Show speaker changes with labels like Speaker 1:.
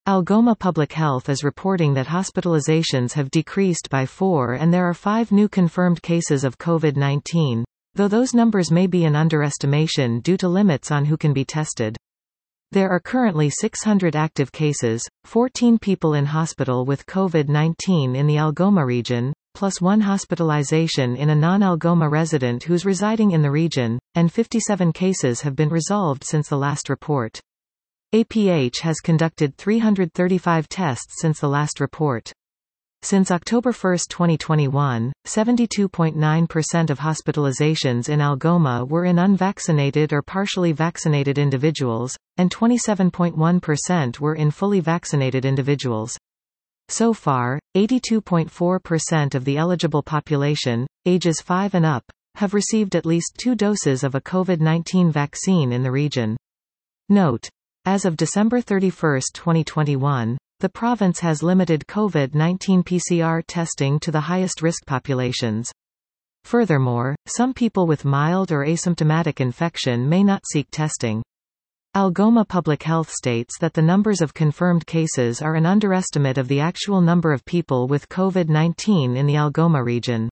Speaker 1: Algoma Public Health is reporting that hospitalizations have decreased by 4 and there are 5 new confirmed cases of COVID-19, though those numbers may be an underestimation due to limits on who can be tested. There are currently 600 active cases, 14 people in hospital with COVID-19 in the Algoma region, plus 1 hospitalization in a non-Algoma resident who's residing in the region, and 57 cases have been resolved since the last report. APH has conducted 335 tests since the last report. Since October 1, 2021, 72.9% of hospitalizations in Algoma were in unvaccinated or partially vaccinated individuals, and 27.1% were in fully vaccinated individuals. So far, 82.4% of the eligible population, ages 5 and up, have received at least 2 doses of a COVID-19 vaccine in the region. Note: as of December 31, 2021, the province has limited COVID-19 PCR testing to the highest risk populations. Furthermore, some people with mild or asymptomatic infection may not seek testing. Algoma Public Health states that the numbers of confirmed cases are an underestimate of the actual number of people with COVID-19 in the Algoma region.